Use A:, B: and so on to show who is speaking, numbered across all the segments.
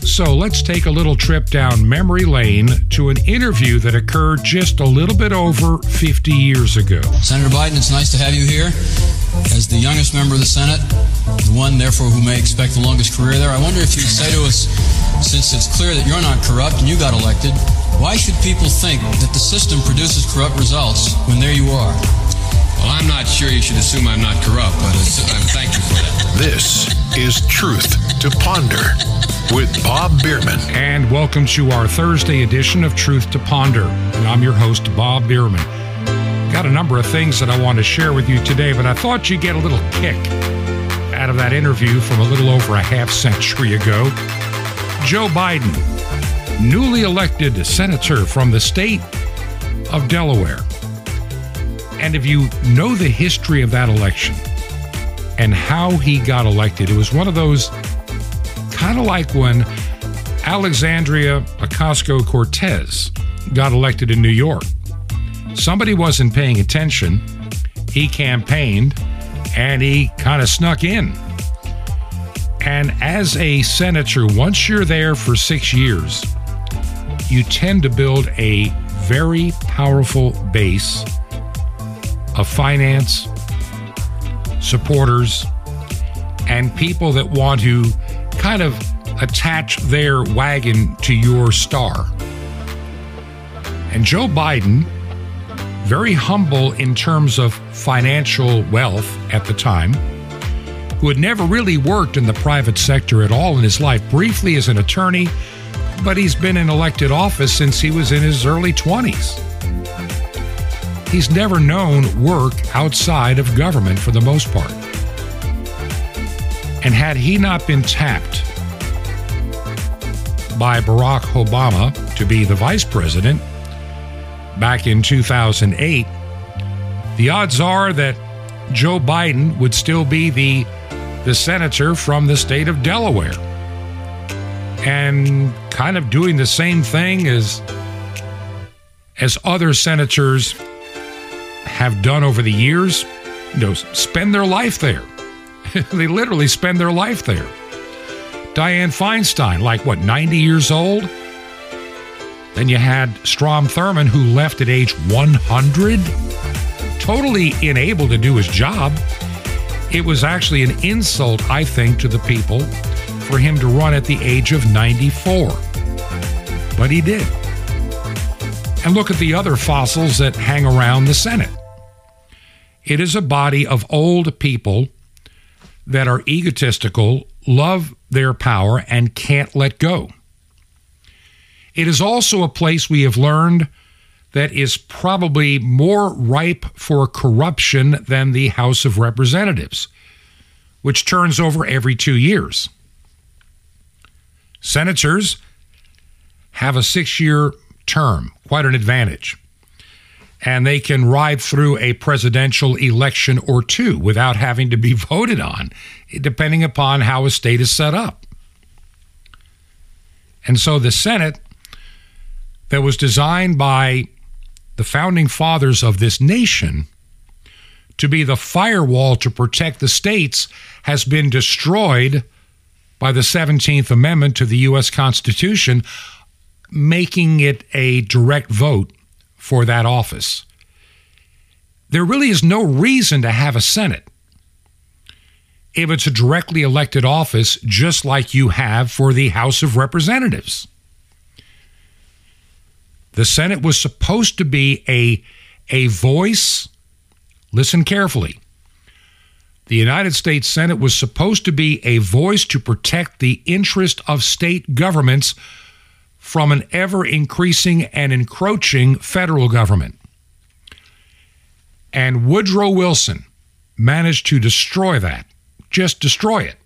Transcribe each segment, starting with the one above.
A: So let's take a little trip down memory lane to an interview that occurred just a little bit over 50 years ago.
B: Senator Biden, it's nice to have you here. As the youngest member of the Senate, the one, therefore, who may expect the longest career there, I wonder if you'd say to us, since it's clear that you're not corrupt and you got elected, why should people think that the system produces corrupt results when there you are?
C: Well, I'm not sure you should assume I'm not corrupt, but thank you for that.
D: This is Truth to Ponder with Bob Bierman.
A: And welcome to our Thursday edition of Truth to Ponder. And I'm your host, Bob Bierman. Got a number of things that I want to share with you today, but I thought you'd get a little kick out of that interview from a little over a half century ago. Joe Biden, newly elected senator from the state of Delaware. And if you know the history of that election and how he got elected, it was one of those kind of like when Alexandria Ocasio-Cortez got elected in New York. Somebody wasn't paying attention. He campaigned and he kind of snuck in. And as a senator, once you're there for 6 years, you tend to build a very powerful base of finance, supporters, and people that want to kind of attach their wagon to your star. And Joe Biden, very humble in terms of financial wealth at the time, who had never really worked in the private sector at all in his life, briefly as an attorney, but he's been in elected office since he was in his early 20s. He's never known work outside of government for the most part. And had he not been tapped by Barack Obama to be the vice president back in 2008, the odds are that Joe Biden would still be the senator from the state of Delaware and kind of doing the same thing as other senators have done over the years, spend their life there. They literally spend their life there. Dianne Feinstein, 90 years old? Then you had Strom Thurmond, who left at age 100, totally unable to do his job. It was actually an insult, I think, to the people for him to run at the age of 94. But he did. And look at the other fossils that hang around the Senate. It is a body of old people that are egotistical, love their power, and can't let go. It is also a place we have learned that is probably more ripe for corruption than the House of Representatives, which turns over every 2 years. Senators have a 6-year term, quite an advantage. And they can ride through a presidential election or two without having to be voted on, depending upon how a state is set up. And so the Senate, that was designed by the founding fathers of this nation to be the firewall to protect the states, has been destroyed by the 17th Amendment to the U.S. Constitution, making it a direct vote for that office. There really is no reason to have a Senate if it's a directly elected office, just like you have for the House of Representatives. The Senate was supposed to be a voice. Listen carefully. The United States Senate was supposed to be a voice to protect the interest of state governments from an ever-increasing and encroaching federal government. And Woodrow Wilson managed to destroy that, just destroy it.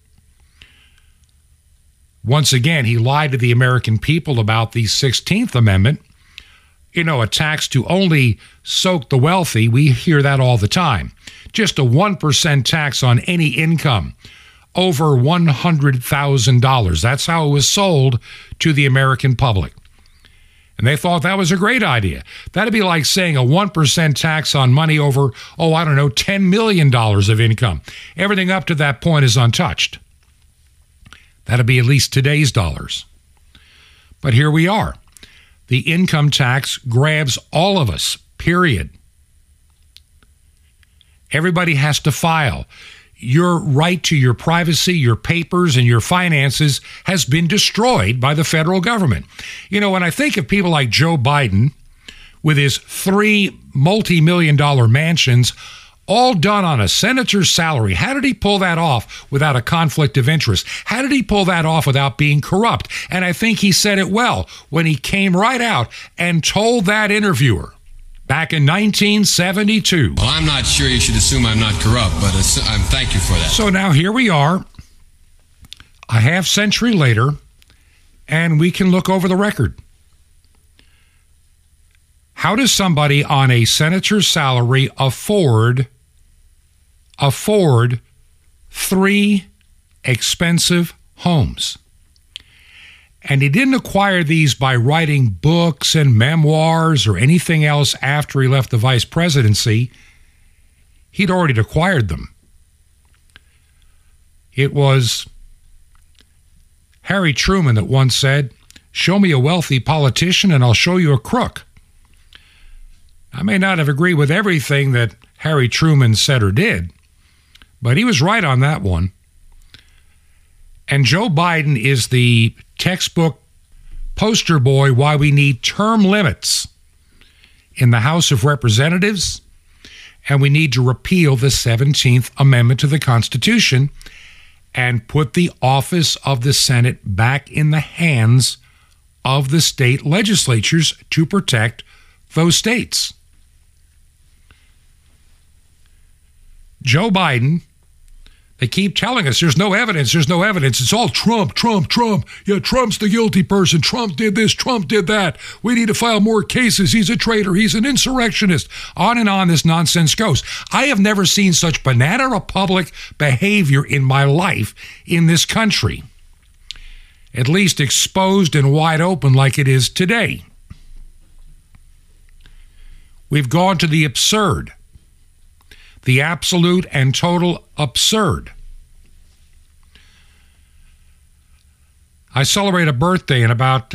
A: Once again, he lied to the American people about the 16th Amendment, a tax to only soak the wealthy. We hear that all the time. Just a 1% tax on any income over $100,000. That's how it was sold to the American public. And they thought that was a great idea. That'd be like saying a 1% tax on money over, $10 million of income. Everything up to that point is untouched. That'd be at least today's dollars. But here we are. The income tax grabs all of us, period. Everybody has to file. Your right to your privacy, your papers, and your finances has been destroyed by the federal government. You know, when I think of people like Joe Biden with his 3 multi-million-dollar mansions, all done on a senator's salary, how did he pull that off without a conflict of interest? How did he pull that off without being corrupt? And I think he said it well when he came right out and told that interviewer back in 1972.
C: Well, I'm not sure you should assume I'm not corrupt, but thank you for that.
A: So now here we are, a half century later, and we can look over the record. How does somebody on a senator's salary afford 3 expensive homes? And he didn't acquire these by writing books and memoirs or anything else after he left the vice presidency. He'd already acquired them. It was Harry Truman that once said, "Show me a wealthy politician and I'll show you a crook." I may not have agreed with everything that Harry Truman said or did, but he was right on that one. And Joe Biden is the textbook poster boy why we need term limits in the House of Representatives, and we need to repeal the 17th Amendment to the Constitution and put the office of the Senate back in the hands of the state legislatures to protect those states. Joe Biden, they keep telling us there's no evidence. It's all Trump. Yeah, Trump's the guilty person. Trump did this, Trump did that. We need to file more cases. He's a traitor. He's an insurrectionist. On and on this nonsense goes. I have never seen such banana republic behavior in my life in this country, at least exposed and wide open like it is today. We've gone to the absurd. The absolute and total absurd. I celebrate a birthday in about,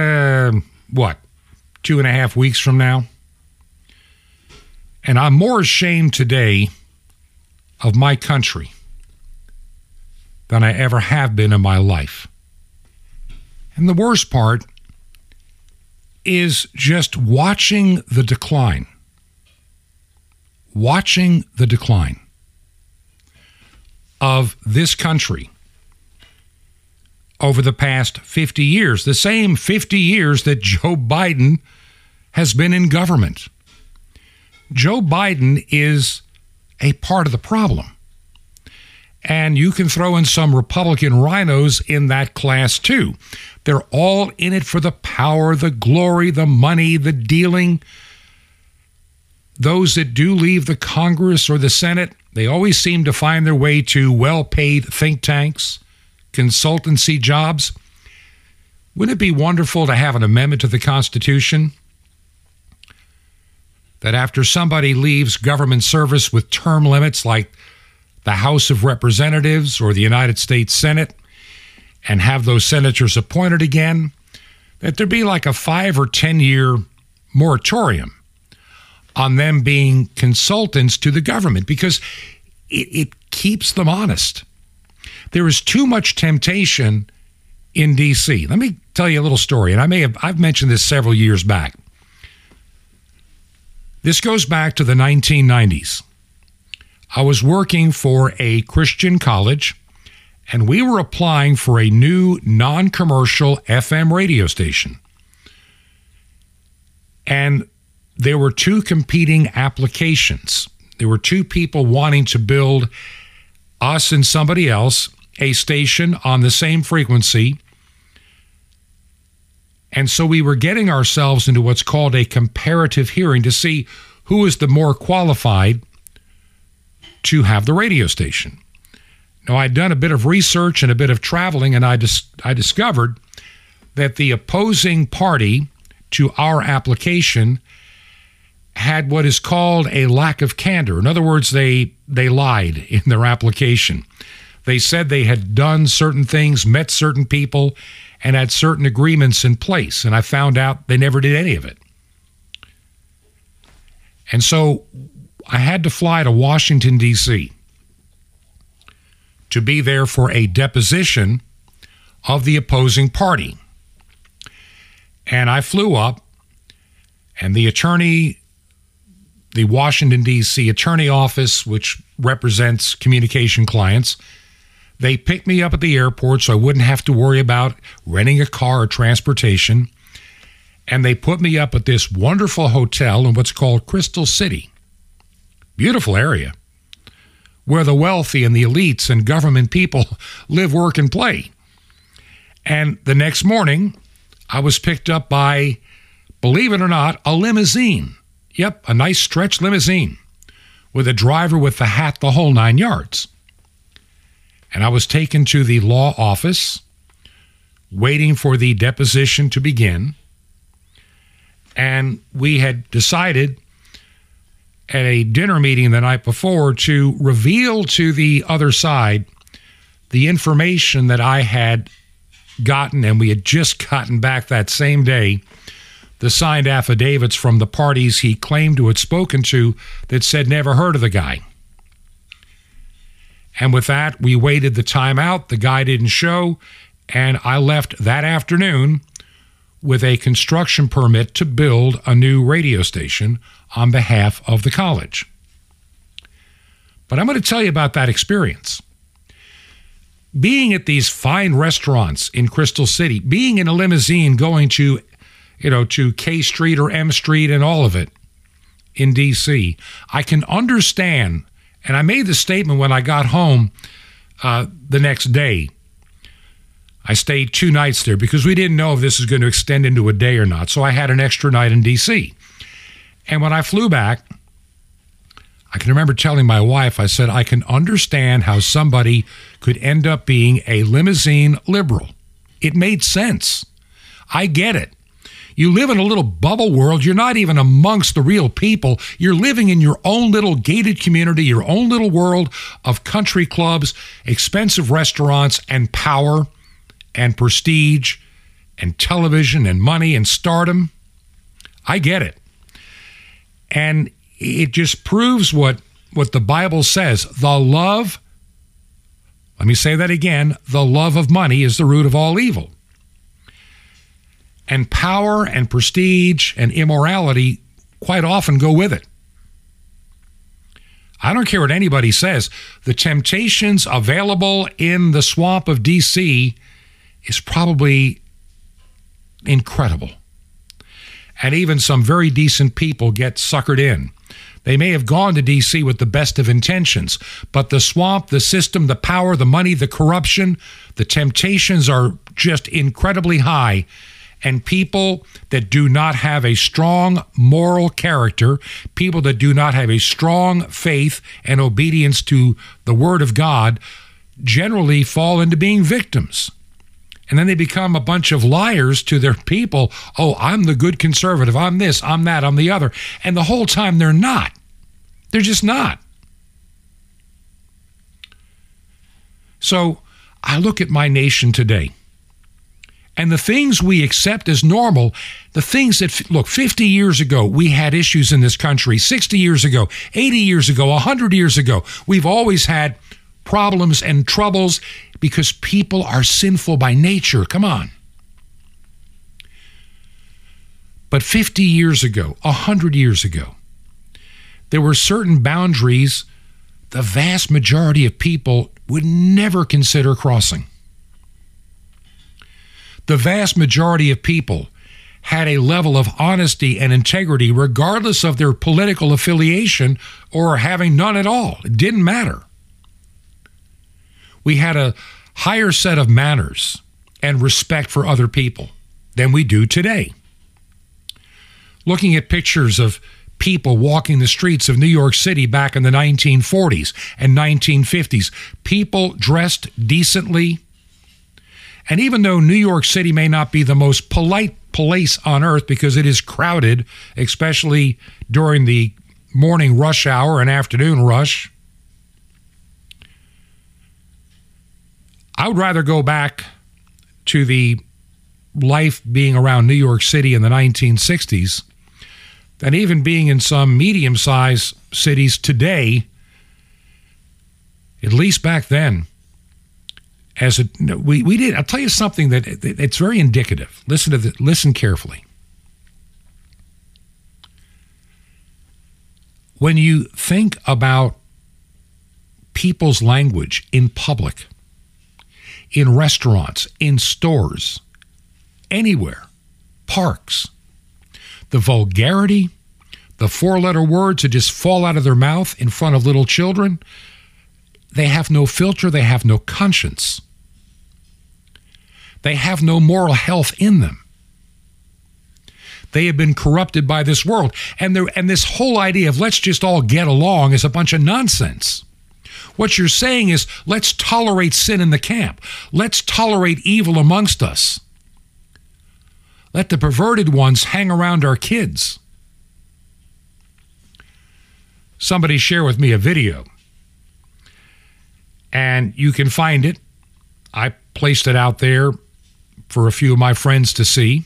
A: 2.5 weeks from now? And I'm more ashamed today of my country than I ever have been in my life. And the worst part is just watching the decline. Watching the decline of this country over the past 50 years, the same 50 years that Joe Biden has been in government. Joe Biden is a part of the problem. And you can throw in some Republican rhinos in that class too. They're all in it for the power, the glory, the money, the dealing. Those that do leave the Congress or the Senate, they always seem to find their way to well-paid think tanks, consultancy jobs. Wouldn't it be wonderful to have an amendment to the Constitution that after somebody leaves government service with term limits like the House of Representatives or the United States Senate and have those senators appointed again, that there be like a 5 or 10 year moratorium on them being consultants to the government, because it keeps them honest. There is too much temptation in D.C. Let me tell you a little story, and I've mentioned this several years back. This goes back to the 1990s. I was working for a Christian college, and we were applying for a new non-commercial FM radio station. And there were 2 competing applications. There were 2 people wanting to build, us and somebody else, a station on the same frequency. And so we were getting ourselves into what's called a comparative hearing to see who is the more qualified to have the radio station. Now, I'd done a bit of research and a bit of traveling, and I discovered that the opposing party to our application had what is called a lack of candor. In other words, they lied in their application. They said they had done certain things, met certain people, and had certain agreements in place. And I found out they never did any of it. And so I had to fly to Washington, D.C. to be there for a deposition of the opposing party. And I flew up, and the attorney, the Washington, D.C. attorney office, which represents communication clients, they picked me up at the airport so I wouldn't have to worry about renting a car or transportation. And they put me up at this wonderful hotel in what's called Crystal City. Beautiful area where the wealthy and the elites and government people live, work, and play. And the next morning, I was picked up by, believe it or not, a limousine. Yep, a nice stretch limousine with a driver with the hat, the whole 9 yards. And I was taken to the law office, waiting for the deposition to begin. And we had decided at a dinner meeting the night before to reveal to the other side the information that I had gotten, and we had just gotten back that same day, the signed affidavits from the parties he claimed to have spoken to that said never heard of the guy. And with that, we waited the time out. The guy didn't show, and I left that afternoon with a construction permit to build a new radio station on behalf of the college. But I'm going to tell you about that experience. Being at these fine restaurants in Crystal City, being in a limousine going to K Street or M Street and all of it in D.C., I can understand. And I made the statement when I got home the next day. I stayed 2 nights there because we didn't know if this was going to extend into a day or not. So I had an extra night in D.C. And when I flew back, I can remember telling my wife, I said, I can understand how somebody could end up being a limousine liberal. It made sense. I get it. You live in a little bubble world. You're not even amongst the real people. You're living in your own little gated community, your own little world of country clubs, expensive restaurants, and power and prestige and television and money and stardom. I get it. And it just proves what the Bible says. The love, let me say that again, the love of money is the root of all evil. And power and prestige and immorality quite often go with it. I don't care what anybody says. The temptations available in the swamp of D.C. is probably incredible. And even some very decent people get suckered in. They may have gone to D.C. with the best of intentions, but the swamp, the system, the power, the money, the corruption, the temptations are just incredibly high. And people that do not have a strong moral character, people that do not have a strong faith and obedience to the Word of God, generally fall into being victims. And then they become a bunch of liars to their people. Oh, I'm the good conservative. I'm this, I'm that, I'm the other. And the whole time they're not. They're just not. So I look at my nation today. And the things we accept as normal, the things that, look, 50 years ago, we had issues in this country. 60 years ago, 80 years ago, 100 years ago, we've always had problems and troubles because people are sinful by nature. Come on. But 50 years ago, 100 years ago, there were certain boundaries the vast majority of people would never consider crossing. The vast majority of people had a level of honesty and integrity regardless of their political affiliation or having none at all. It didn't matter. We had a higher set of manners and respect for other people than we do today. Looking at pictures of people walking the streets of New York City back in the 1940s and 1950s, people dressed decently. And even though New York City may not be the most polite place on earth because it is crowded, especially during the morning rush hour and afternoon rush, I would rather go back to the life being around New York City in the 1960s than even being in some medium-sized cities today, at least back then. We did. I'll tell you something that it's very indicative. Listen carefully. When you think about people's language in public, in restaurants, in stores, anywhere, parks, the vulgarity, the four-letter words that just fall out of their mouth in front of little children, they have no filter, they have no conscience. They have no moral health in them. They have been corrupted by this world. And this whole idea of let's just all get along is a bunch of nonsense. What you're saying is, let's tolerate sin in the camp. Let's tolerate evil amongst us. Let the perverted ones hang around our kids. Somebody share with me a video, and you can find it. I placed it out there for a few of my friends to see.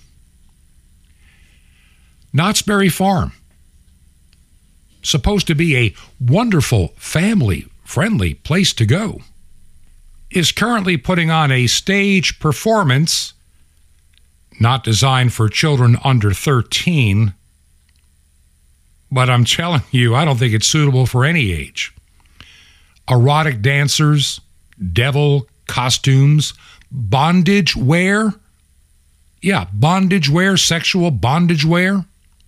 A: Knott's Berry Farm, supposed to be a wonderful, family-friendly place to go, is currently putting on a stage performance not designed for children under 13, but I'm telling you, I don't think it's suitable for any age. Erotic dancers, devil costumes, bondage wear. Yeah, bondage wear, sexual bondage wear.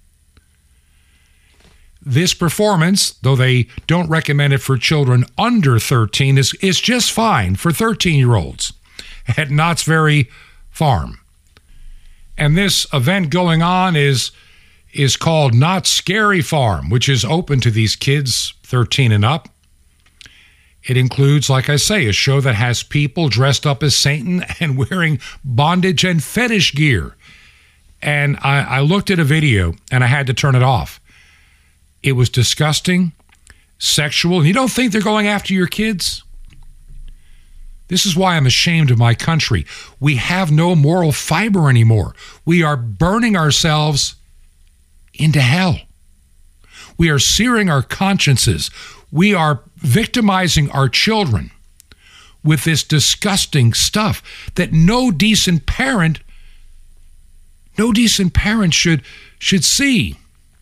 A: This performance, though they don't recommend it for children under 13, is just fine for 13-year-olds at Knott's Berry Farm. And this event going on is called Knott's Scary Farm, which is open to these kids 13 and up. It includes, like I say, a show that has people dressed up as Satan and wearing bondage and fetish gear. And I looked at a video and I had to turn it off. It was disgusting, sexual. And you don't think they're going after your kids? This is why I'm ashamed of my country. We have no moral fiber anymore. We are burning ourselves into hell. We are searing our consciences. We are victimizing our children with this disgusting stuff that no decent parent should see.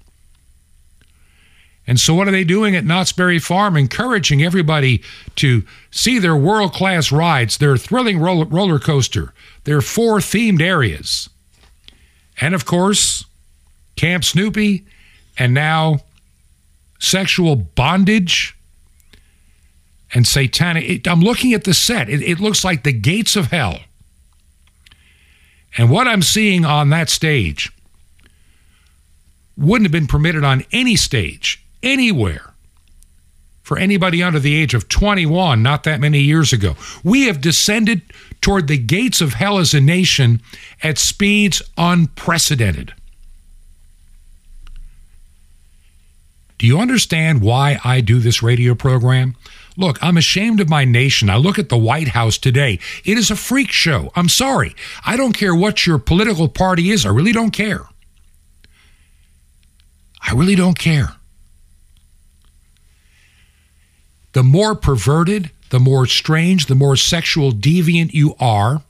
A: And so what are they doing at Knott's Berry Farm? Encouraging everybody to see their world-class rides, their thrilling roller coaster, their 4 themed areas. And, of course, Camp Snoopy, and now sexual bondage and satanic. I'm looking at the set. It looks like the gates of hell. And what I'm seeing on that stage wouldn't have been permitted on any stage, anywhere, for anybody under the age of 21 not that many years ago. We have descended toward the gates of hell as a nation at speeds unprecedented. Do you understand why I do this radio program? Look, I'm ashamed of my nation. I look at the White House today. It is a freak show. I'm sorry. I don't care what your political party is. I really don't care. I really don't care. The more perverted, the more strange, the more sexual deviant you are,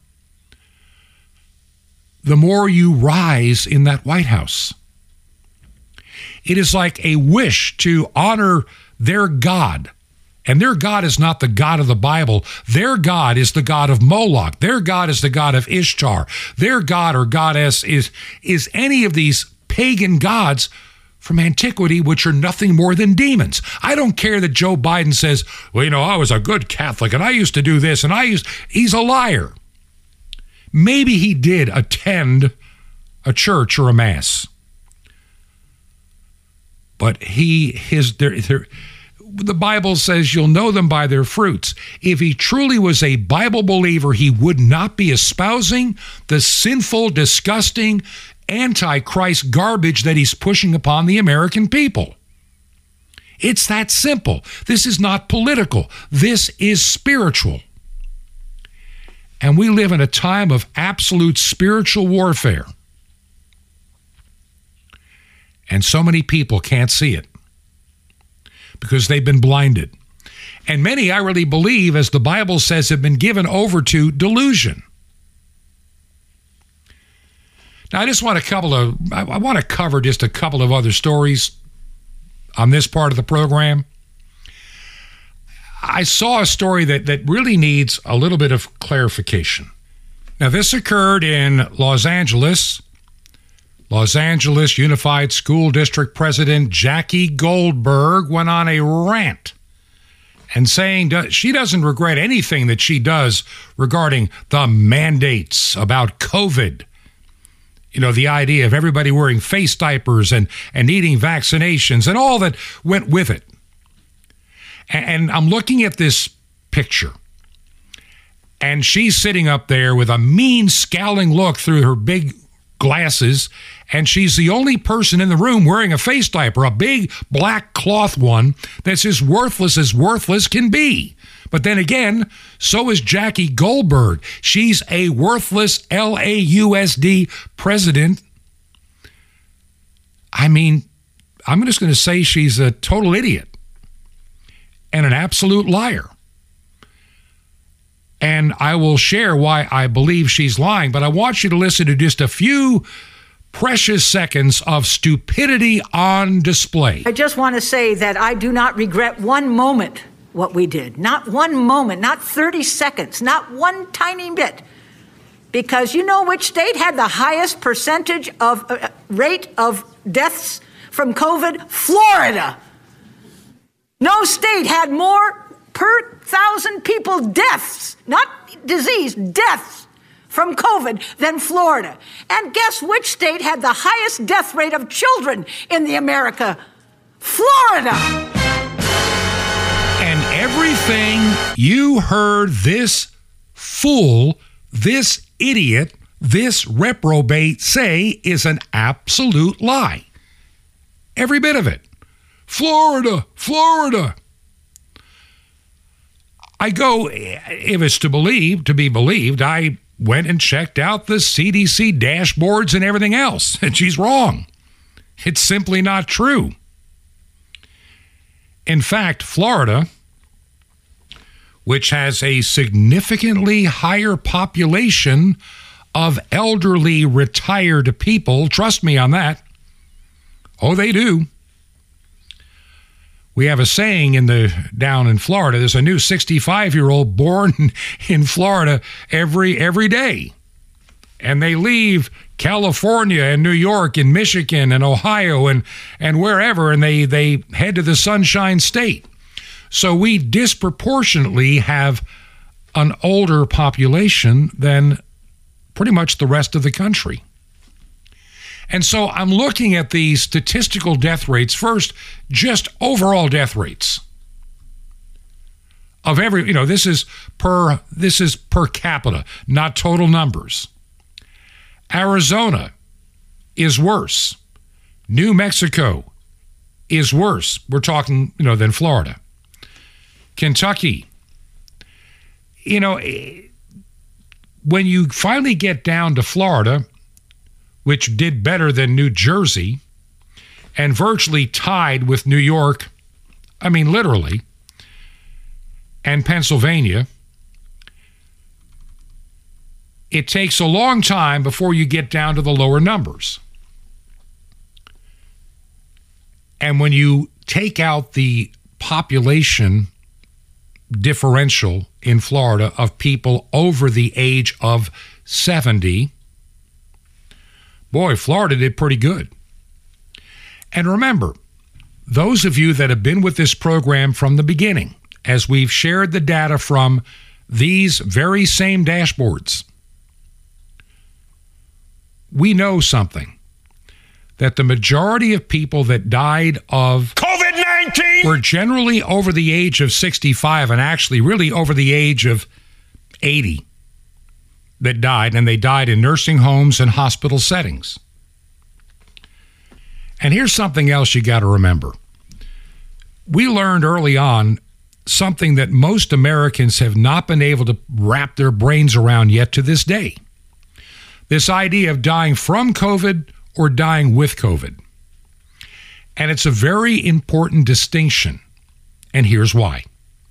A: the more you rise in that White House. It is like a wish to honor their God. And their God is not the God of the Bible. Their God is the God of Moloch. Their God is the God of Ishtar. Their God or goddess is any of these pagan gods from antiquity, which are nothing more than demons. I don't care that Joe Biden says, well, you know, I was a good Catholic and I used to do this and he's a liar. Maybe he did attend a church or a mass. But the Bible says you'll know them by their fruits. If he truly was a Bible believer, he would not be espousing the sinful, disgusting, antichrist garbage that he's pushing upon the American people. It's that simple. This is not political. This is spiritual. And we live in a time of absolute spiritual warfare. And so many people can't see it because they've been blinded. And many, I really believe, as the Bible says, have been given over to delusion. Now, I want to cover just a couple of other stories on this part of the program. I saw a story that really needs a little bit of clarification. Now, this occurred in Los Angeles. Los Angeles Unified School District President Jackie Goldberg went on a rant and saying she doesn't regret anything that she does regarding the mandates about COVID. You know, the idea of everybody wearing face diapers and needing vaccinations and all that went with it. And I'm looking at this picture, and she's sitting up there with a mean, scowling look through her big glasses, and she's the only person in the room wearing a face diaper, a big black cloth one that's as worthless can be. But then again, so is Jackie Goldberg. She's a worthless LAUSD president. I mean, I'm just going to say she's a total idiot and an absolute liar. And I will share why I believe she's lying, but I want you to listen to just a few precious seconds of stupidity on display.
E: I just want to say that I do not regret one moment what we did. Not one moment, not 30 seconds, not one tiny bit. Because you know which state had the highest percentage of rate of deaths from COVID? Florida. No state had more per 1,000 people deaths, not disease, deaths from COVID than Florida. And guess which state had the highest death rate of children in the America? Florida.
A: And everything you heard this fool, this idiot, this reprobate say is an absolute lie. Every bit of it. Florida, Florida. I go, if it's to be believed, I went and checked out the CDC dashboards and everything else, and she's wrong. It's simply not true. In fact, Florida, which has a significantly higher population of elderly retired people, trust me on that. Oh, they do. We have a saying down in Florida, there's a new 65-year-old born in Florida every day. And they leave California and New York and Michigan and Ohio and wherever, and they head to the Sunshine State. So we disproportionately have an older population than pretty much the rest of the country. And so I'm looking at these statistical death rates. First, just overall death rates of every, this is per capita, not total numbers. Arizona is worse. New Mexico is worse. We're talking, than Florida. Kentucky. When you finally get down to Florida, which did better than New Jersey and virtually tied with New York, literally, and Pennsylvania, it takes a long time before you get down to the lower numbers. And when you take out the population differential in Florida of people over the age of 70, boy, Florida did pretty good. And remember, those of you that have been with this program from the beginning, as we've shared the data from these very same dashboards, we know something, that the majority of people that died of COVID-19 were generally over the age of 65 and actually really over the age of 80. That died, and they died in nursing homes and hospital settings. And here's something else you got to remember. We learned early on something that most Americans have not been able to wrap their brains around yet to this day. This idea of dying from COVID or dying with COVID. And it's a very important distinction, and here's why.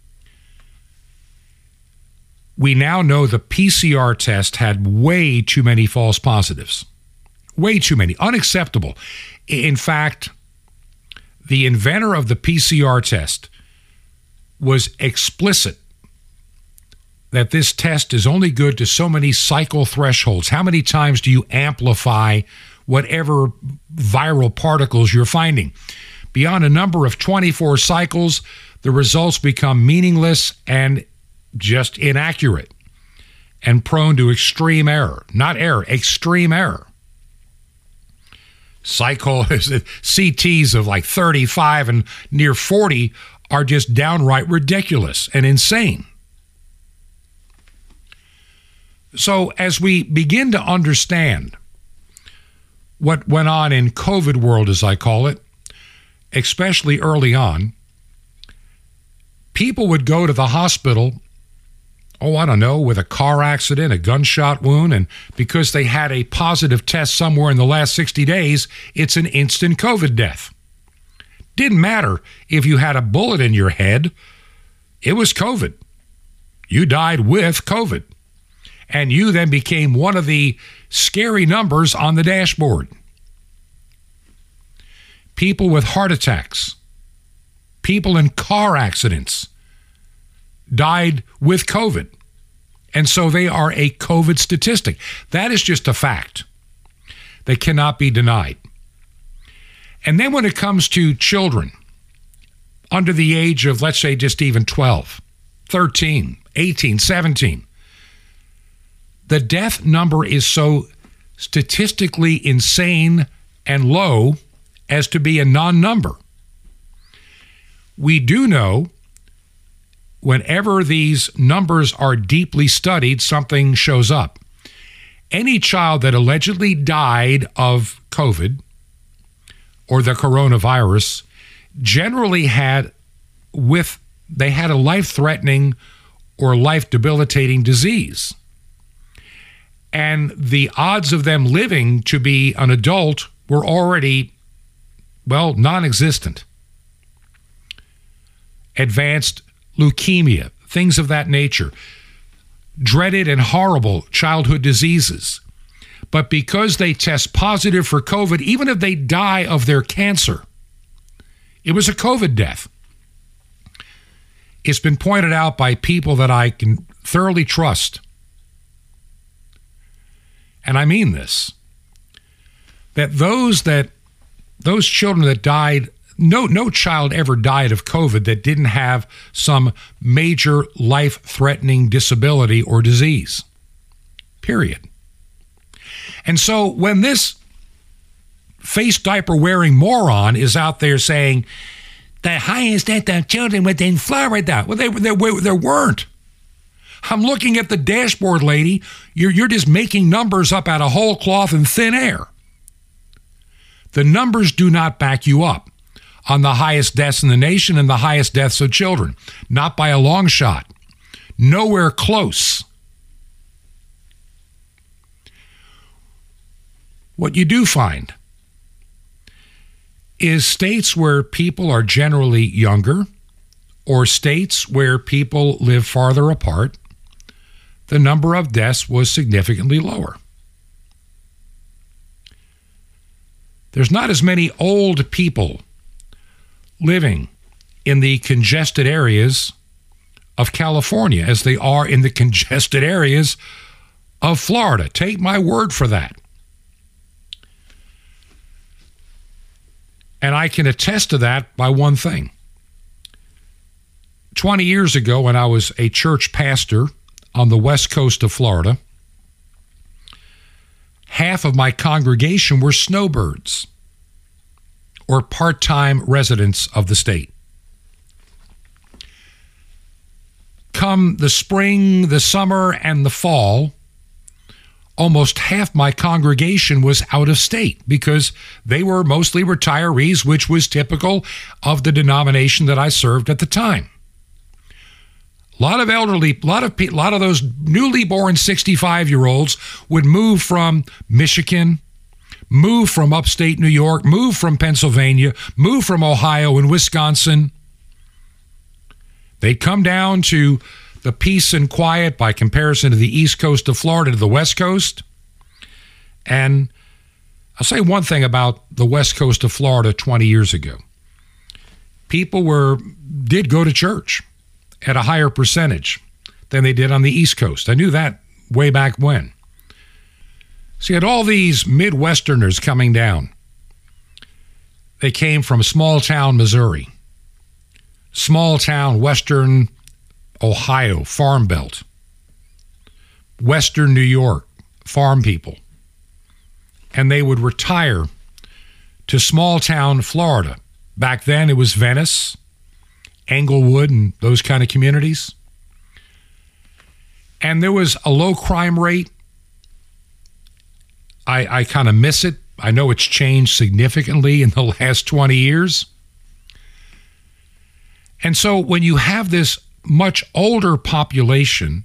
A: We now know the PCR test had way too many false positives. Way too many. Unacceptable. In fact, the inventor of the PCR test was explicit that this test is only good to so many cycle thresholds. How many times do you amplify whatever viral particles you're finding? Beyond a number of 24 cycles, the results become meaningless and just inaccurate and prone to extreme error. Not error, extreme error. Cycle CTs of like 35 and near 40 are just downright ridiculous and insane. So as we begin to understand what went on in COVID world, as I call it, especially early on, people would go to the hospital, with a car accident, a gunshot wound, and because they had a positive test somewhere in the last 60 days, it's an instant COVID death. Didn't matter if you had a bullet in your head, it was COVID. You died with COVID. And you then became one of the scary numbers on the dashboard. People with heart attacks, people in car accidents died with COVID. And so they are a COVID statistic. That is just a fact that cannot be denied. And then when it comes to children under the age of, let's say, just even 12, 13, 18, 17, the death number is so statistically insane and low as to be a non-number. We do know whenever these numbers are deeply studied, something shows up. Any child that allegedly died of COVID or the coronavirus generally had a life-threatening or life-debilitating disease. And the odds of them living to be an adult were already, non-existent. Advanced leukemia, things of that nature, dreaded and horrible childhood diseases. But because they test positive for COVID, even if they die of their cancer, it was a COVID death. It's been pointed out by people that I can thoroughly trust, and I mean this, that those children that died, no child ever died of COVID that didn't have some major life-threatening disability or disease. Period. And so when this face diaper-wearing moron is out there saying the highest death of children within Florida, well, there weren't. I'm looking at the dashboard, lady. You're just making numbers up out of whole cloth and thin air. The numbers do not back you up on the highest deaths in the nation and the highest deaths of children. Not by a long shot. Nowhere close. What you do find is states where people are generally younger or states where people live farther apart, the number of deaths was significantly lower. There's not as many old people living in the congested areas of California as they are in the congested areas of Florida. Take my word for that. And I can attest to that by one thing. 20 years ago, when I was a church pastor on the west coast of Florida, half of my congregation were snowbirds or part-time residents of the state. Come the spring, the summer, and the fall, almost half my congregation was out of state because they were mostly retirees, which was typical of the denomination that I served at the time. A lot of elderly, a lot of those newly born 65-year-olds would move from Michigan, move from upstate New York, move from Pennsylvania, move from Ohio and Wisconsin. They'd come down to the peace and quiet by comparison to the east coast of Florida to the west coast. And I'll say one thing about the west coast of Florida 20 years ago. People did go to church at a higher percentage than they did on the East Coast. I knew that way back when. So you had all these Midwesterners coming down. They came from small town Missouri, small town western Ohio, Farm Belt, western New York, farm people. And they would retire to small town Florida. Back then it was Venice, Englewood, and those kind of communities. And there was a low crime rate. I kind of miss it. I know it's changed significantly in the last 20 years. And so when you have this much older population,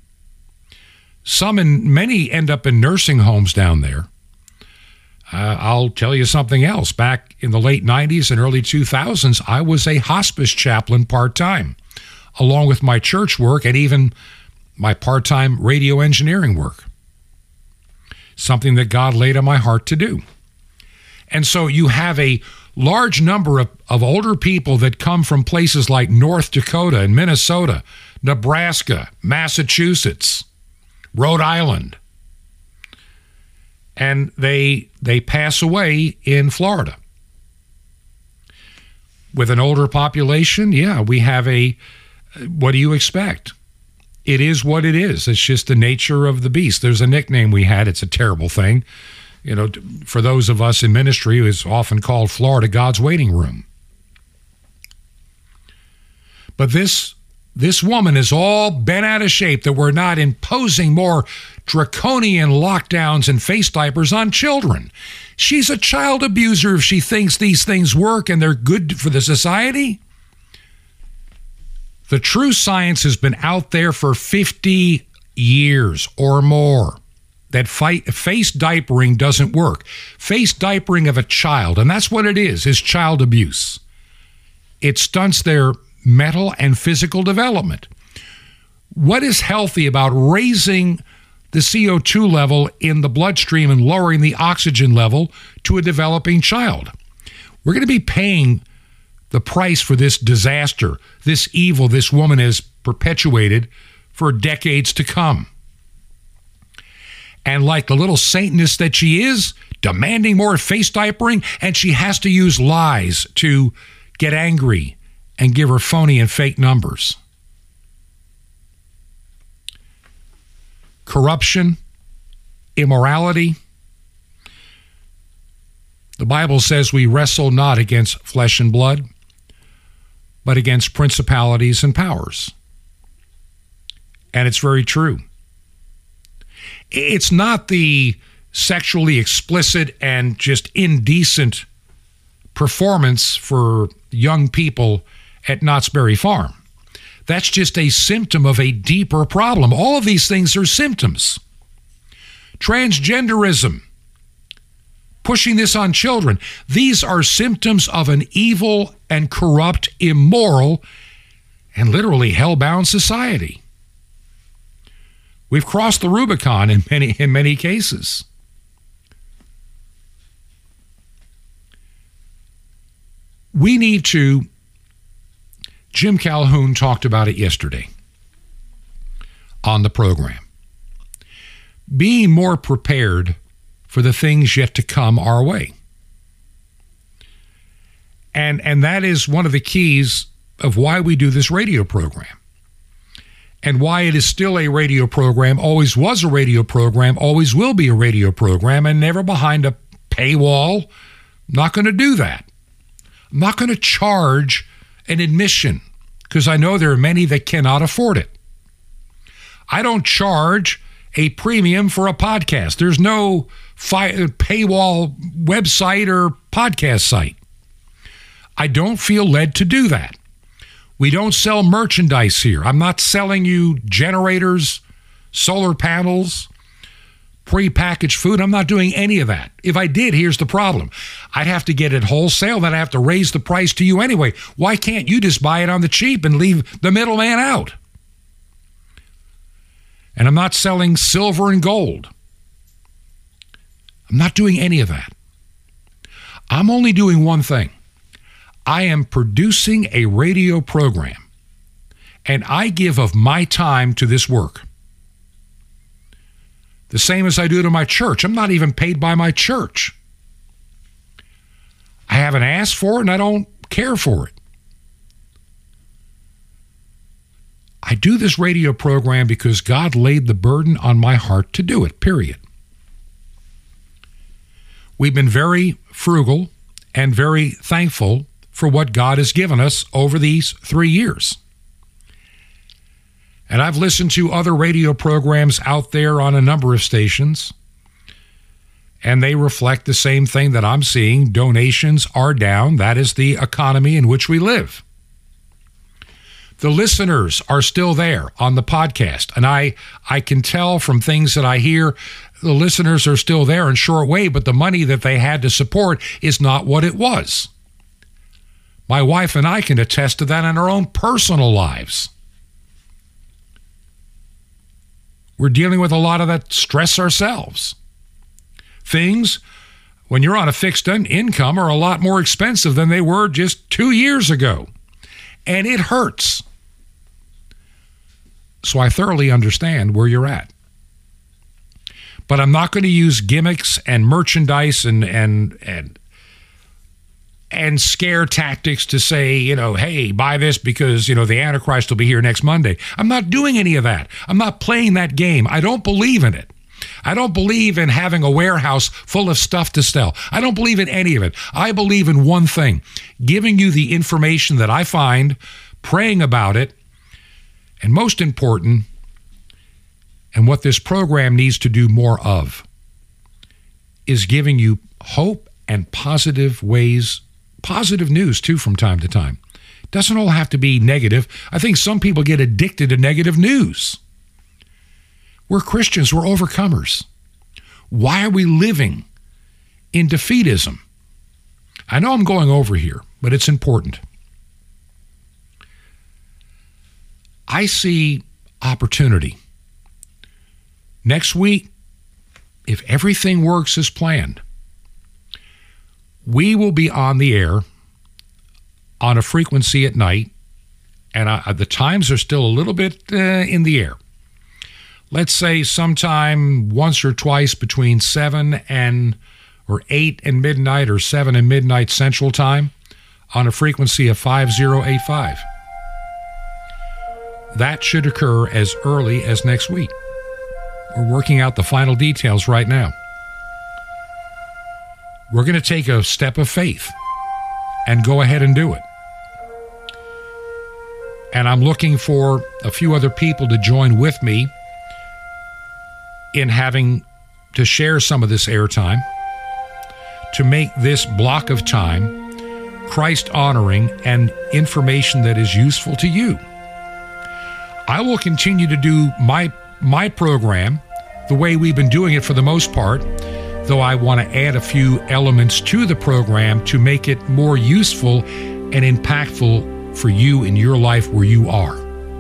A: many end up in nursing homes down there. I'll tell you something else. Back in the late 90s and early 2000s, I was a hospice chaplain part-time, along with my church work and even my part-time radio engineering work. Something that God laid on my heart to do. And so you have a large number of older people that come from places like North Dakota and Minnesota, Nebraska, Massachusetts, Rhode Island. And they pass away in Florida. With an older population, we have what do you expect? It is what it is. It's just the nature of the beast. There's a nickname we had. It's a terrible thing. You know, for those of us in ministry, it's often called Florida God's waiting room. But this woman is all bent out of shape that we're not imposing more draconian lockdowns and face diapers on children. She's a child abuser if she thinks these things work and they're good for the society. The true science has been out there for 50 years or more that face diapering doesn't work. Face diapering of a child, and that's what it is child abuse. It stunts their mental and physical development. What is healthy about raising the CO2 level in the bloodstream and lowering the oxygen level to a developing child? We're going to be paying the price for this disaster, this evil this woman has perpetuated for decades to come. And like the little Satanist that she is, demanding more face diapering, and she has to use lies to get angry and give her phony and fake numbers. Corruption, immorality. The Bible says we wrestle not against flesh and blood, but against principalities and powers. And it's very true. It's not the sexually explicit and just indecent performance for young people at Knott's Berry Farm. That's just a symptom of a deeper problem. All of these things are symptoms. Transgenderism, pushing this on children, these are symptoms of an evil and corrupt, immoral, and literally hell-bound society. We've crossed the Rubicon in many cases. We need to, Jim Calhoun talked about it yesterday on the program, being more prepared for the things yet to come our way. And that is one of the keys of why we do this radio program. And why it is still a radio program, always was a radio program, always will be a radio program, and never behind a paywall. I'm not going to do that. I'm not going to charge an admission because I know there are many that cannot afford it. I don't charge a premium for a podcast. There's no paywall website or podcast site. I don't feel led to do that. We don't sell merchandise here. I'm not selling you generators, solar panels, prepackaged food. I'm not doing any of that. If I did, here's the problem. I'd have to get it wholesale, then I'd have to raise the price to you anyway. Why can't you just buy it on the cheap and leave the middleman out? And I'm not selling silver and gold. I'm not doing any of that. I'm only doing one thing. I am producing a radio program, and I give of my time to this work. The same as I do to my church. I'm not even paid by my church. I haven't asked for it, and I don't care for it. I do this radio program because God laid the burden on my heart to do it, period. We've been very frugal and very thankful for what God has given us over these 3 years. And I've listened to other radio programs out there on a number of stations, and they reflect the same thing that I'm seeing. Donations are down. That is the economy in which we live. The listeners are still there on the podcast, and I can tell from things that I hear, the listeners are still there in shortwave, but the money that they had to support is not what it was. My wife and I can attest to that in our own personal lives. We're dealing with a lot of that stress ourselves. Things, when you're on a fixed income, are a lot more expensive than they were just 2 years ago. And it hurts. So I thoroughly understand where you're at. But I'm not going to use gimmicks and merchandise and scare tactics to say, hey, buy this because, the Antichrist will be here next Monday. I'm not doing any of that. I'm not playing that game. I don't believe in it. I don't believe in having a warehouse full of stuff to sell. I don't believe in any of it. I believe in one thing, giving you the information that I find, praying about it, and most important, and what this program needs to do more of, is giving you hope and positive ways, positive news too from time to time. It doesn't all have to be negative. I think some people get addicted to negative news. We're Christians, we're overcomers. Why are we living in defeatism? I know I'm going over here, but it's important. I see opportunity. Next week, if everything works as planned, we will be on the air on a frequency at night, and the times are still a little bit in the air. Let's say sometime once or twice between 7 or 8 and midnight, or 7 and midnight Central Time, on a frequency of 5085. That should occur as early as next week. We're working out the final details right now. We're going to take a step of faith and go ahead and do it. And I'm looking for a few other people to join with me in having to share some of this airtime to make this block of time Christ-honoring and information that is useful to you. I will continue to do my program the way we've been doing it for the most part, though I want to add a few elements to the program to make it more useful and impactful for you in your life where you are.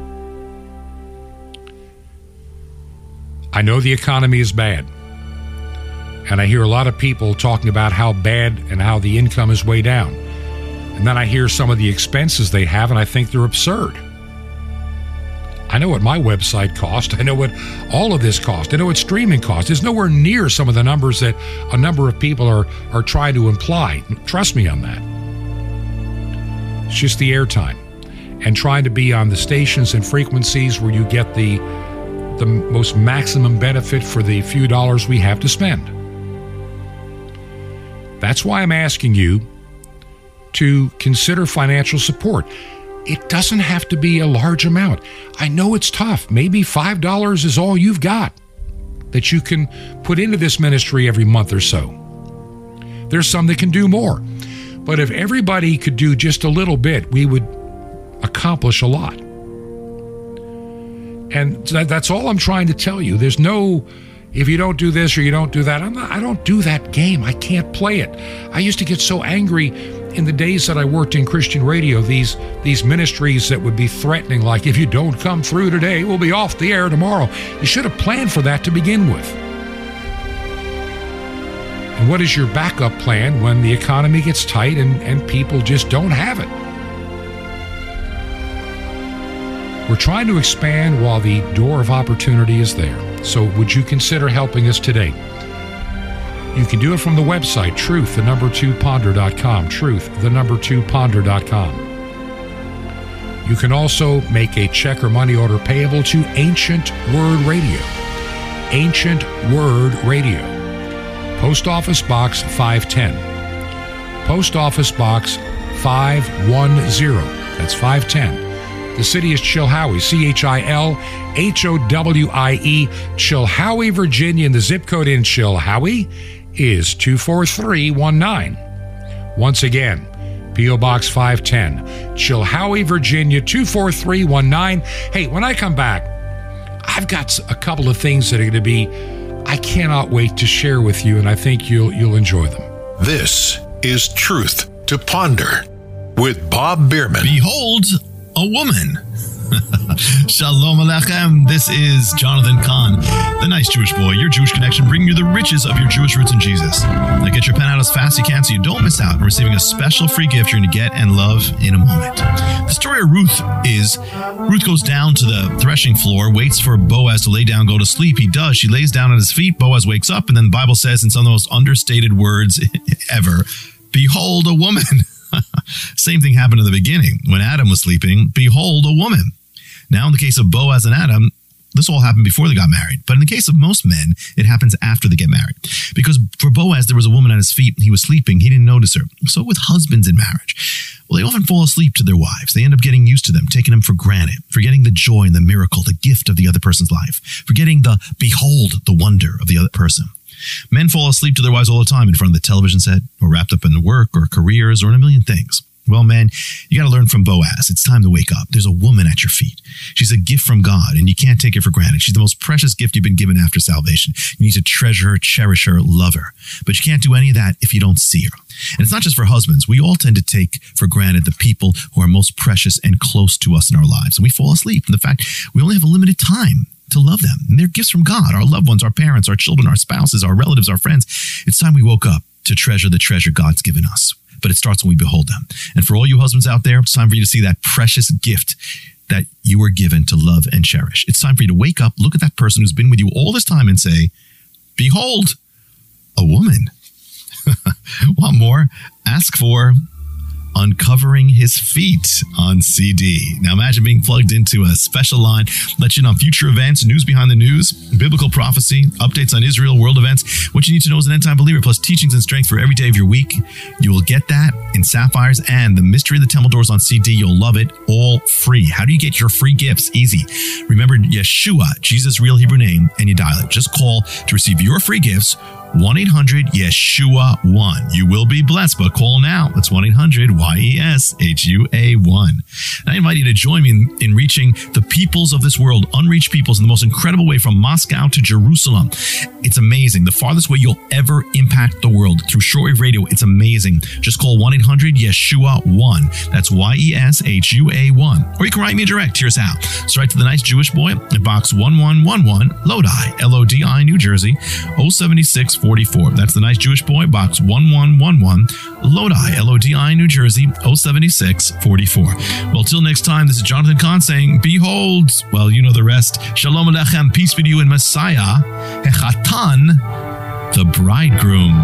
A: I know the economy is bad, and I hear a lot of people talking about how bad and how the income is way down. And then I hear some of the expenses they have, and I think they're absurd. I know what my website cost. I know what all of this cost. I know what streaming cost. It's nowhere near some of the numbers that a number of people are trying to imply. Trust me on that. It's just the airtime and trying to be on the stations and frequencies where you get the most maximum benefit for the few dollars we have to spend. That's why I'm asking you to consider financial support. It doesn't have to be a large amount. I know it's tough. Maybe $5 is all you've got that you can put into this ministry every month or so. There's some that can do more. But if everybody could do just a little bit, we would accomplish a lot. And that's all I'm trying to tell you. There's no, if you don't do this or you don't do that, I don't do that game. I can't play it. I used to get so angry in the days that I worked in Christian radio, these ministries that would be threatening, like, if you don't come through today, we'll be off the air tomorrow. You should have planned for that to begin with. And what is your backup plan when the economy gets tight and people just don't have it? We're trying to expand while the door of opportunity is there. So would you consider helping us today? You can do it from the website, truth2ponder.com, truth2ponder.com. You can also make a check or money order payable to Ancient Word Radio. Ancient Word Radio. Post Office Box 510. Post Office Box 510. That's 510. The city is Chilhowie, Chilhowie, Chilhowie, Virginia, and the zip code in Chilhowie is 24319. Once again, P.O. Box 510, Chilhowie, Virginia, 24319. Hey, when I come back, I've got a couple of things that are going to be, I cannot wait to share with you, and I think you'll enjoy them.
D: This is Truth to Ponder with Bob Bierman.
F: Behold, a woman. Shalom Aleichem. This is Jonathan Kahn, the nice Jewish boy, your Jewish connection, bringing you the riches of your Jewish roots in Jesus. Now get your pen out as fast as you can so you don't miss out on receiving a special free gift you're going to get and love in a moment. The story of Ruth is, Ruth goes down to the threshing floor, waits for Boaz to lay down, go to sleep. He does. She lays down at his feet. Boaz wakes up, and then the Bible says in some of the most understated words ever, behold, a woman. Same thing happened in the beginning. When Adam was sleeping, behold, a woman. Now, in the case of Boaz and Adam, this all happened before they got married. But in the case of most men, it happens after they get married. Because for Boaz, there was a woman at his feet, and he was sleeping. He didn't notice her. So with husbands in marriage, well, they often fall asleep to their wives. They end up getting used to them, taking them for granted, forgetting the joy and the miracle, the gift of the other person's life, forgetting the behold, the wonder of the other person. Men fall asleep to their wives all the time in front of the television set, or wrapped up in work or careers or in a million things. Well, man, you got to learn from Boaz. It's time to wake up. There's a woman at your feet. She's a gift from God, and you can't take it for granted. She's the most precious gift you've been given after salvation. You need to treasure her, cherish her, love her. But you can't do any of that if you don't see her. And it's not just for husbands. We all tend to take for granted the people who are most precious and close to us in our lives. And we fall asleep from the fact we only have a limited time to love them. And they're gifts from God, our loved ones, our parents, our children, our spouses, our relatives, our friends. It's time we woke up to treasure the treasure God's given us. But it starts when we behold them. And for all you husbands out there, it's time for you to see that precious gift that you were given to love and cherish. It's time for you to wake up, look at that person who's been with you all this time and say, behold, a woman. Want more? Ask for Uncovering His Feet on CD. Now imagine being plugged into a special line, let you know on future events, news behind the news, biblical prophecy, updates on Israel, world events, what you need to know as an end-time believer, plus teachings and strength for every day of your week. You will get that in Sapphires and the Mystery of the Temple Doors on CD. You'll love it, all free. How do you get your free gifts? Easy. Remember Yeshua, Jesus' real Hebrew name, and you dial it. Just call to receive your free gifts, 1-800-YESHUA-1. You will be blessed, but call now. That's 1-800-YESHUA-1. I invite you to join me in reaching the peoples of this world, unreached peoples, in the most incredible way from Moscow to Jerusalem. It's amazing. The farthest way you'll ever impact the world through shortwave radio. It's amazing. Just call 1-800-YESHUA-1. That's YESHUA-1. Or you can write me direct. Here's how. So write to the nice Jewish boy at Box 1111, Lodi, Lodi, New Jersey, 07644. That's the nice Jewish boy, Box 1111, Lodi, Lodi, New Jersey, 07644. Well, till next time, this is Jonathan Kahn saying, behold, well, you know the rest. Shalom Aleichem, peace be to you in Messiah, Hechatan, the bridegroom.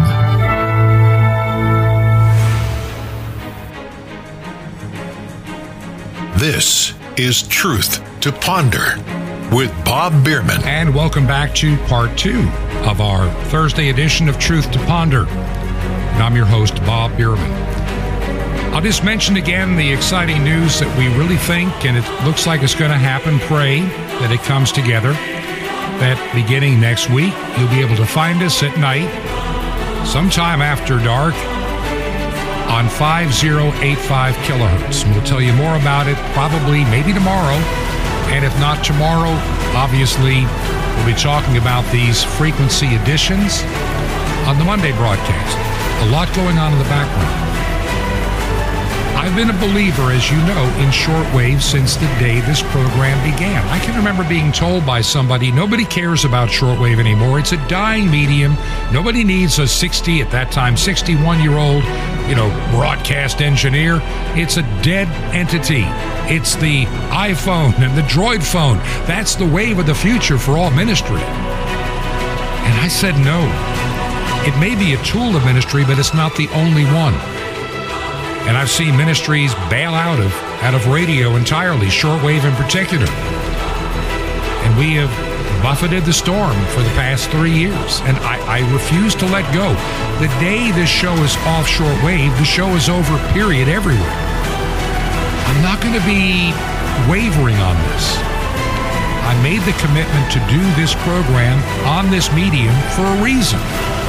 D: This is Truth to Ponder with Bob Bierman.
A: And welcome back to part 2 of our Thursday edition of Truth to Ponder. And I'm your host, Bob Bierman. I'll just mention again the exciting news that we really think, and it looks like it's going to happen, pray that it comes together, that beginning next week, you'll be able to find us at night, sometime after dark, on 5085 kilohertz. And we'll tell you more about it probably maybe tomorrow. And if not tomorrow, obviously, we'll be talking about these frequency additions on the Monday broadcast. A lot going on in the background. I've been a believer, as you know, in shortwave since the day this program began. I can remember being told by somebody, nobody cares about shortwave anymore. It's a dying medium. Nobody needs a 61-year-old, broadcast engineer. It's a dead entity. It's the iPhone and the Droid phone. That's the wave of the future for all ministry. And I said no. It may be a tool of ministry, but it's not the only one. And I've seen ministries bail out of radio entirely, shortwave in particular. And we have buffeted the storm for the past 3 years, and I refuse to let go. The day this show is off shortwave, the show is over, period, everywhere. I'm not going to be wavering on this. I made the commitment to do this program on this medium for a reason.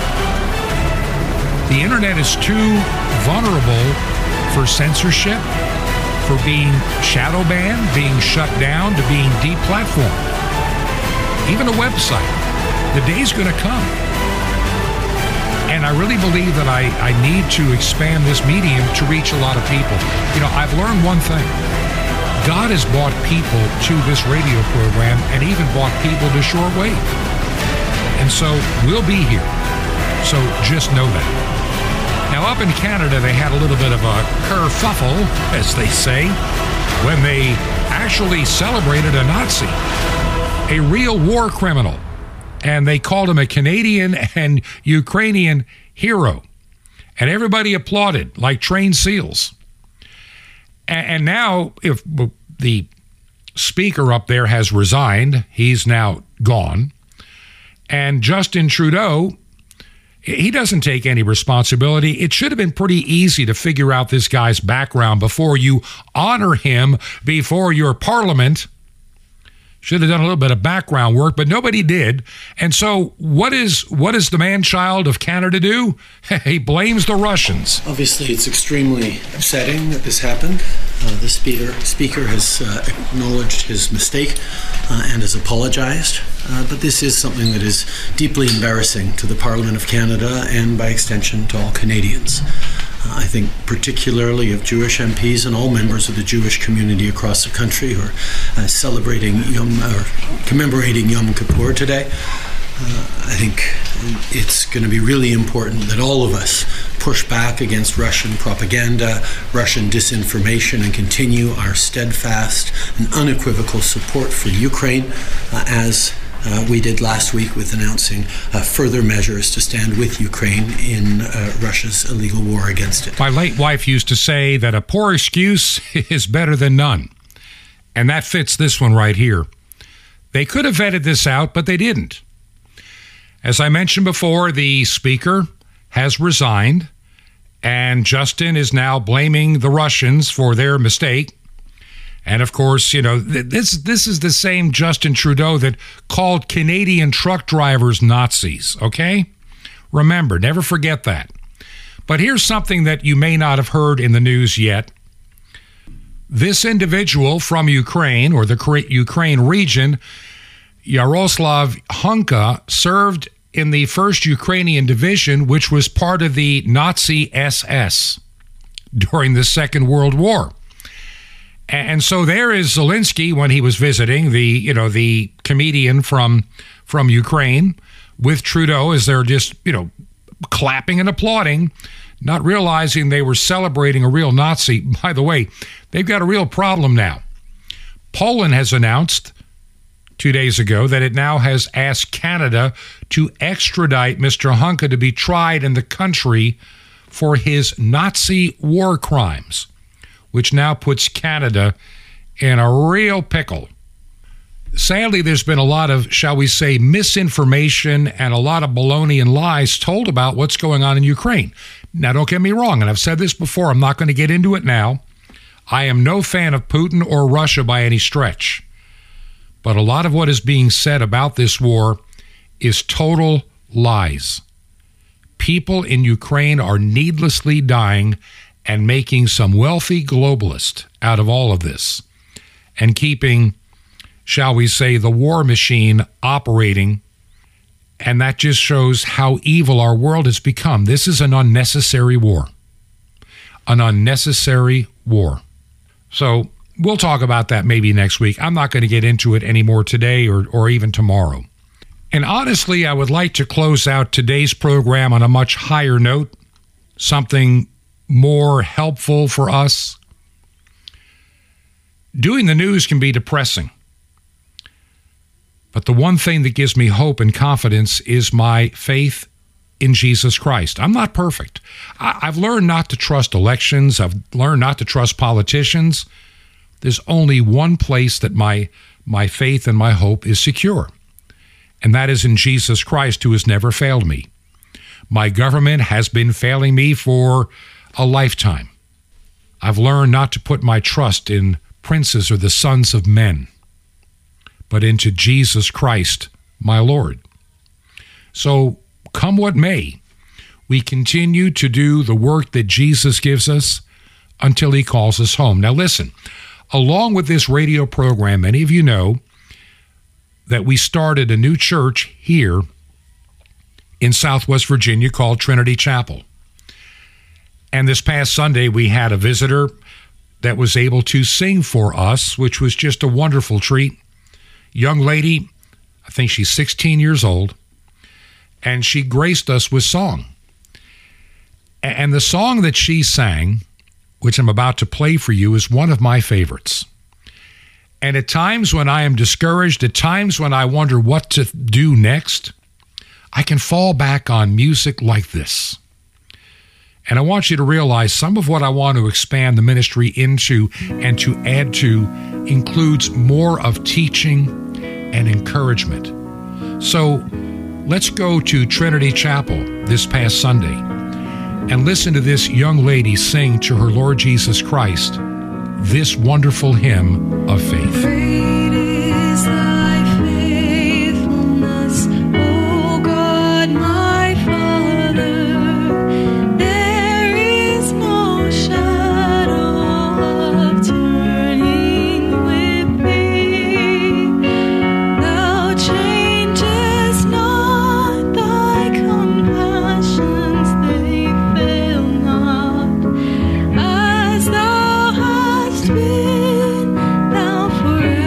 A: The internet is too vulnerable for censorship, for being shadow banned, being shut down, to being deplatformed. Even a website. The day's going to come. And I really believe that I need to expand this medium to reach a lot of people. I've learned one thing. God has brought people to this radio program and even brought people to shortwave. And so we'll be here. So just know that. Now, up in Canada, they had a little bit of a kerfuffle, as they say, when they actually celebrated a Nazi, a real war criminal, and they called him a Canadian and Ukrainian hero. And everybody applauded like trained seals. And now, if the speaker up there has resigned, he's now gone, and Justin Trudeau, he doesn't take any responsibility. It should have been pretty easy to figure out this guy's background before you honor him before your parliament. Should have done a little bit of background work, but nobody did. And so what does the man-child of Canada do? He blames the Russians.
G: Obviously, it's extremely upsetting that this happened. The speaker has acknowledged his mistake and has apologized. But this is something that is deeply embarrassing to the Parliament of Canada and, by extension, to all Canadians. I think particularly of Jewish MPs and all members of the Jewish community across the country who are commemorating Yom Kippur today. I think it's going to be really important that all of us push back against Russian propaganda, Russian disinformation, and continue our steadfast and unequivocal support for Ukraine as we did last week with announcing further measures to stand with Ukraine in Russia's illegal war against it.
A: My late wife used to say that a poor excuse is better than none. And that fits this one right here. They could have vetted this out, but they didn't. As I mentioned before, the speaker has resigned, and Justin is now blaming the Russians for their mistake. And of course, this is the same Justin Trudeau that called Canadian truck drivers Nazis, okay? Remember, never forget that. But here's something that you may not have heard in the news yet. This individual from Ukraine, or the Ukraine region, Yaroslav Hunka, served in the 1st Ukrainian Division, which was part of the Nazi SS during the Second World War. And so there is Zelensky when he was visiting, the comedian from Ukraine, with Trudeau as they're just, clapping and applauding, not realizing they were celebrating a real Nazi. By the way, they've got a real problem now. Poland has announced 2 days ago that it now has asked Canada to extradite Mr. Hunka to be tried in the country for his Nazi war crimes, which now puts Canada in a real pickle. Sadly, there's been a lot of, shall we say, misinformation and a lot of baloney and lies told about what's going on in Ukraine. Now, don't get me wrong, and I've said this before, I'm not going to get into it now. I am no fan of Putin or Russia by any stretch. But a lot of what is being said about this war is total lies. People in Ukraine are needlessly dying, and making some wealthy globalist out of all of this and keeping, shall we say, the war machine operating. And that just shows how evil our world has become. This is an unnecessary war. An unnecessary war. So we'll talk about that maybe next week. I'm not going to get into it anymore today or even tomorrow. And honestly, I would like to close out today's program on a much higher note, something more helpful for us. Doing the news can be depressing. But the one thing that gives me hope and confidence is my faith in Jesus Christ. I'm not perfect. I've learned not to trust elections. I've learned not to trust politicians. There's only one place that my faith and my hope is secure, and that is in Jesus Christ, who has never failed me. My government has been failing me for a lifetime. I've learned not to put my trust in princes or the sons of men, but into Jesus Christ, my Lord. So, come what may, we continue to do the work that Jesus gives us until he calls us home. Now listen, along with this radio program, many of you know that we started a new church here in Southwest Virginia called Trinity Chapel. And this past Sunday, we had a visitor that was able to sing for us, which was just a wonderful treat. Young lady, I think she's 16 years old, and she graced us with song. And the song that she sang, which I'm about to play for you, is one of my favorites. And at times when I am discouraged, at times when I wonder what to do next, I can fall back on music like this. And I want you to realize some of what I want to expand the ministry into and to add to includes more of teaching and encouragement. So let's go to Trinity Chapel this past Sunday and listen to this young lady sing to her Lord Jesus Christ this wonderful hymn of faith.
H: Great is thy faithfulness, O God, my Father. There is no shadow of turning with thee. Thou changest not, thy compassions, they fail not. As thou hast been, thou forever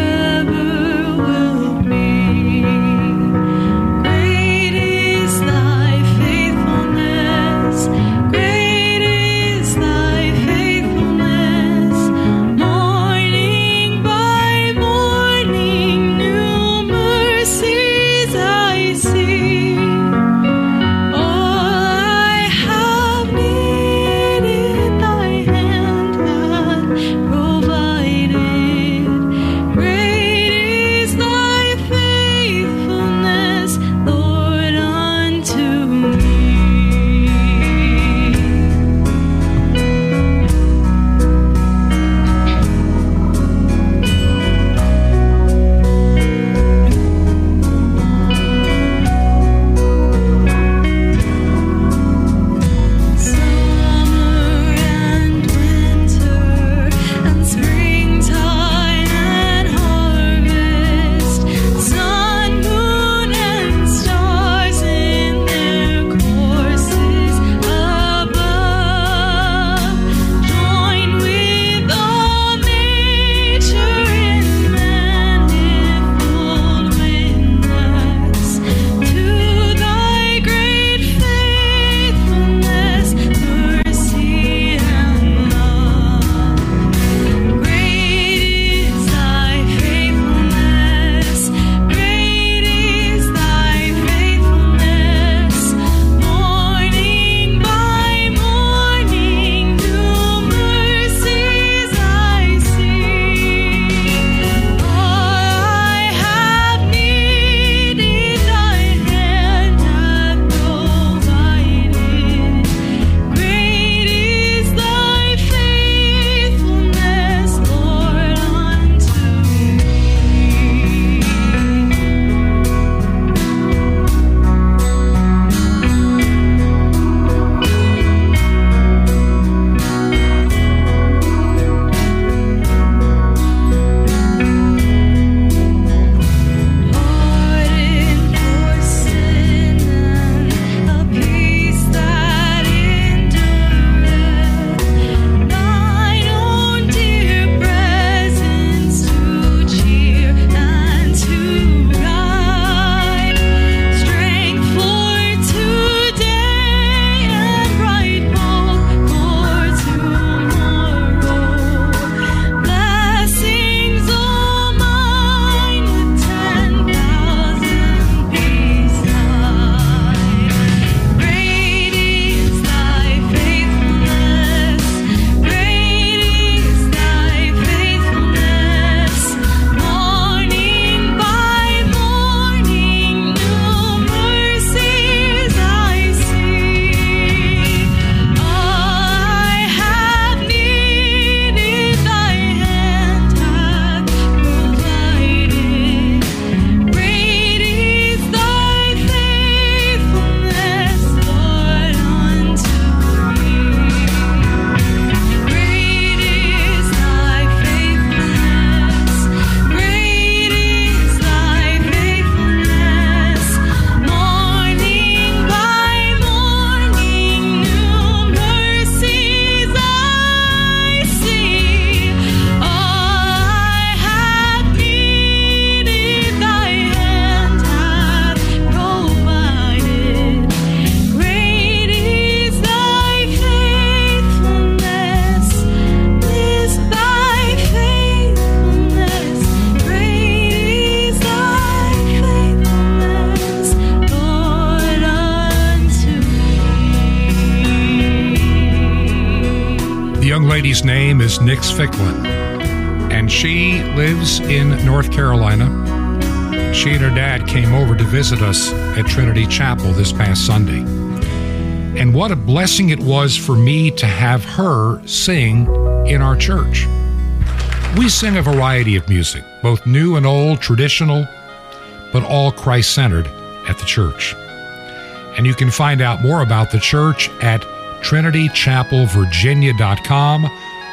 A: lady's name is Nix Ficklin, and she lives in North Carolina. She and her dad came over to visit us at Trinity Chapel this past Sunday. And what a blessing it was for me to have her sing in our church. We sing a variety of music, both new and old, traditional, but all Christ-centered at the church. And you can find out more about the church at trinitychapelvirginia.com,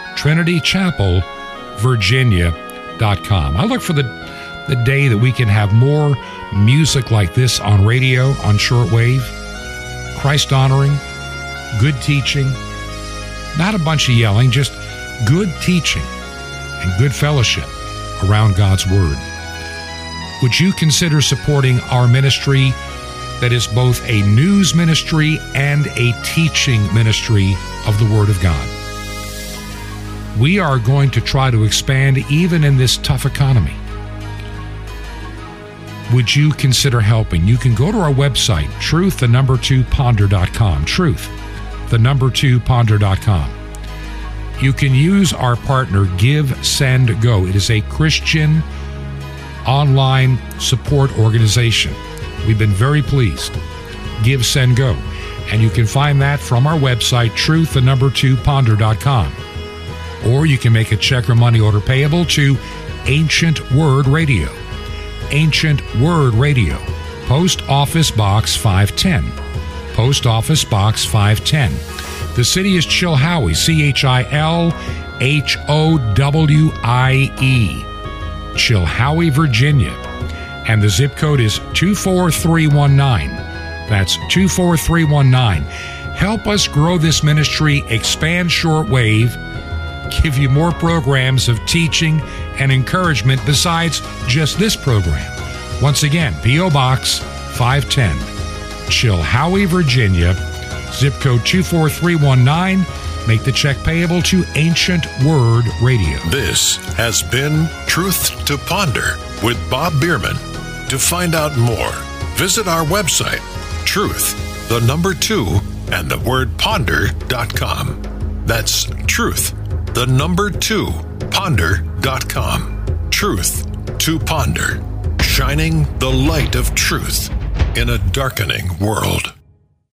A: trinitychapelvirginia.com. I look for the day that we can have more music like this on radio, on shortwave, Christ-honoring, good teaching, not a bunch of yelling, just good teaching and good fellowship around God's Word. Would you consider supporting our ministry that is both a news ministry and a teaching ministry of the Word of God? We are going to try to expand even in this tough economy. Would you consider helping? You can go to our website, truth2ponder.com, truth2ponder.com. You can use our partner, Give, Send, Go. It is a Christian online support organization. We've been very pleased. Give, Send, Go. And you can find that from our website, truth2ponder.com. Or you can make a check or money order payable to Ancient Word Radio. Ancient Word Radio. Post Office Box 510. Post Office Box 510. The city is Chilhowie, Chilhowie, Chilhowie, Virginia. And the zip code is 24319. That's 24319. Help us grow this ministry, expand shortwave, give you more programs of teaching and encouragement besides just this program. Once again, P.O. Box 510, Chilhowie, Virginia, zip code 24319. Make the check payable to Ancient Word Radio.
D: This has been Truth to Ponder with Bob Bierman. To find out more, visit our website, truth2ponder.com. That's truth2ponder.com. Truth to Ponder, shining the light of truth in a darkening world.